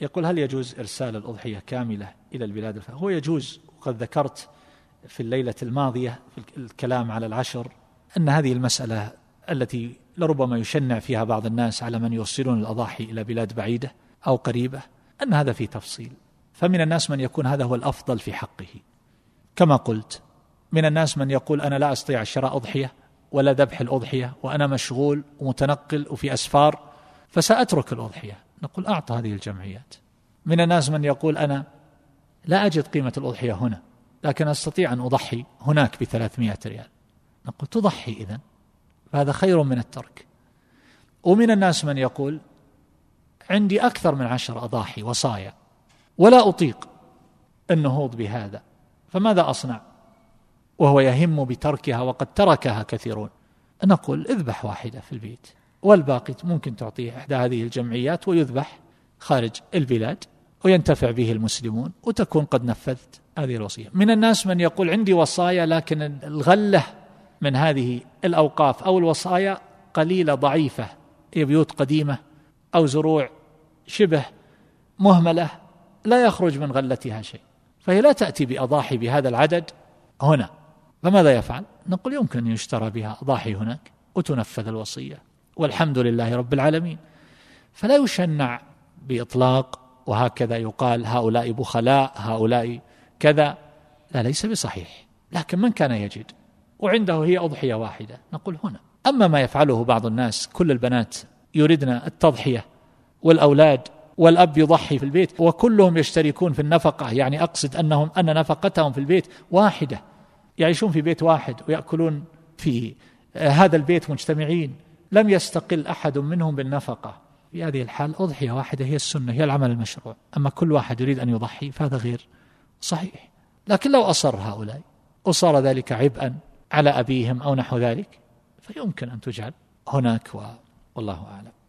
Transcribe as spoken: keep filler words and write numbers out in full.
يقول: هل يجوز إرسال الأضحية كاملة إلى البلاد الفقيرة؟ هو يجوز، وقد ذكرت في الليلة الماضية في الكلام على العشر أن هذه المسألة التي لربما يشنع فيها بعض الناس على من يوصلون الأضاحي إلى بلاد بعيدة أو قريبة، أن هذا فيه تفصيل. فمن الناس من يكون هذا هو الأفضل في حقه، كما قلت من الناس من يقول: أنا لا أستطيع شراء أضحية ولا ذبح الأضحية وأنا مشغول ومتنقل وفي أسفار فسأترك الأضحية. نقول: أعطى هذه الجمعيات. من الناس من يقول: أنا لا أجد قيمة الأضحية هنا لكن أستطيع أن أضحي هناك بثلاثمائة ريال. نقول: تضحي إذن، فهذا خير من الترك. ومن الناس من يقول: عندي أكثر من عشر أضاحي وصايا ولا أطيق النهوض بهذا، فماذا أصنع؟ وهو يهم بتركها وقد تركها كثيرون. نقول: اذبح واحدة في البيت والباقي ممكن تعطيه إحدى هذه الجمعيات ويذبح خارج البلاد وينتفع به المسلمون وتكون قد نفذت هذه الوصية. من الناس من يقول: عندي وصايا لكن الغلة من هذه الأوقاف أو الوصايا قليلة ضعيفة، هي بيوت قديمة أو زروع شبه مهملة لا يخرج من غلتها شيء، فهي لا تأتي بأضاحي بهذا العدد هنا، فماذا يفعل؟ نقول: يمكن أن يشترى بها أضاحي هناك وتنفذ الوصية والحمد لله رب العالمين. فلا يشنع بإطلاق وهكذا يقال هؤلاء بخلاء هؤلاء كذا، لا، ليس بصحيح. لكن من كان يجد وعنده هي أضحية واحدة نقول هنا. أما ما يفعله بعض الناس، كل البنات يريدن التضحية والأولاد والأب يضحي في البيت وكلهم يشتركون في النفقة، يعني أقصد أنهم أن نفقتهم في البيت واحدة، يعيشون في بيت واحد ويأكلون في هذا البيت مجتمعين، لم يستقل أحد منهم بالنفقة. في هذه الحال أضحية واحدة هي السنة، هي العمل المشروع. أما كل واحد يريد أن يضحي فهذا غير صحيح. لكن لو أصر هؤلاء وصار ذلك عبئا على أبيهم أو نحو ذلك فيمكن أن تجعل هناك، والله أعلم.